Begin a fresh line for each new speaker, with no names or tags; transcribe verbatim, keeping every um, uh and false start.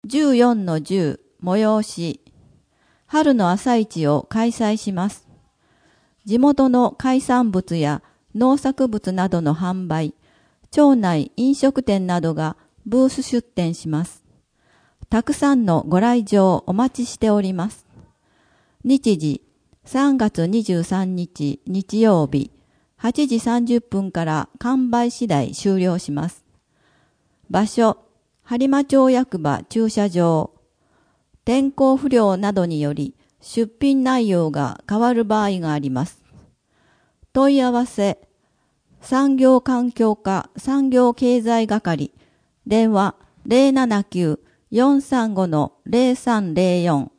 じゅうよんのじゅう催し、春の朝市を開催します。地元の海産物や農作物などの販売、町内飲食店などがブース出店します。たくさんのご来場お待ちしております。日時、さんがつにじゅうさんにち日曜日、はちじさんじゅっぷんから完売次第終了します。場所、播磨町役場駐車場。天候不良などにより出品内容が変わる場合があります。問い合わせ、産業環境課産業経済係、電話 ゼロななきゅう よんさんご ゼロさんゼロよん